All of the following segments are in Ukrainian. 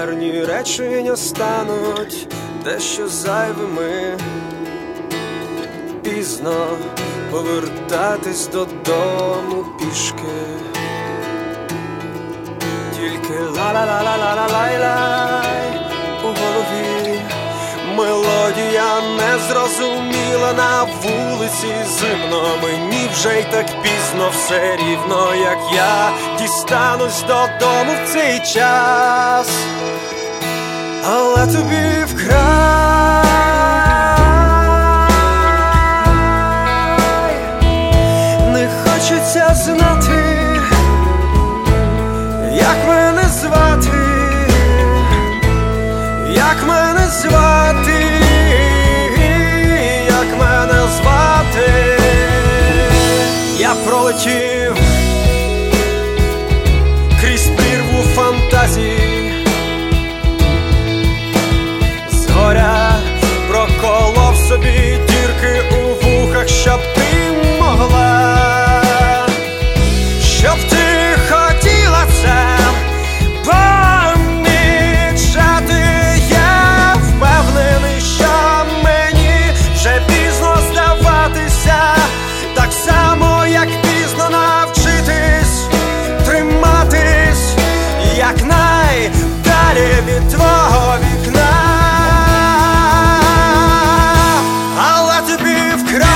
Марні речення стануть дещо зайвими. Пізно повертатись додому пішки. Тільки ла-ла-ла-ла-ла-лай-лай у голові. Мелодія незрозуміла, на вулиці зимно. Мені вже й так пізно, все рівно, як я дістанусь додому в цей час. Але тобі вкрай не хочеться знати, як мене звати, як мене звати, як мене звати. Я пролетів крізь прірву фантазій, згоря проколов собі дірки у вухах, щоб ти могла, щоб ти хотіла це помічати. Я впевнений, що мені вже пізно здаватися, так само, як пізно навчитись триматись якнайдалі від твого вікна. Але тобі вкрай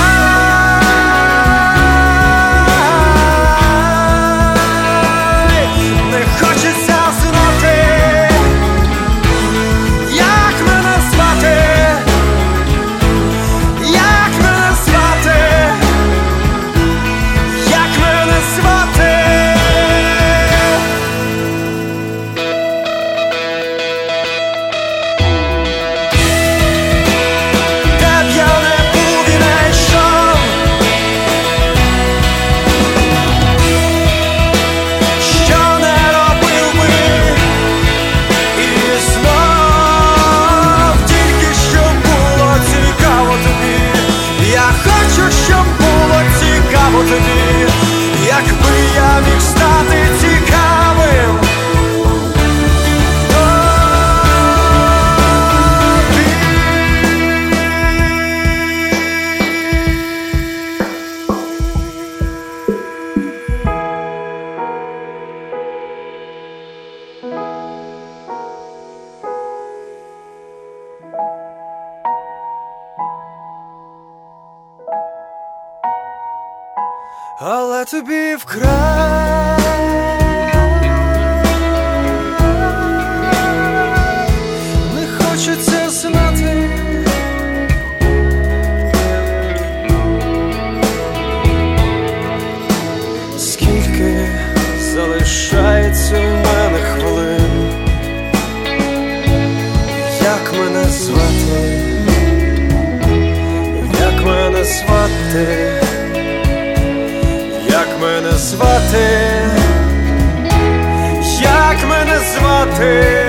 не хочеться знати, як мене звати, як мене звати, як мене звати. Де б я не був і не йшов, що не робив би, і знов тільки щоб було цікаво тобі. Я хочу, щоб було цікаво тобі, якби я міг стати цікавим але тобі вкрай не хочеться знати, скільки залишається в мене хвилин, як мене звати, як мене звати, як мене звати, як мене звати.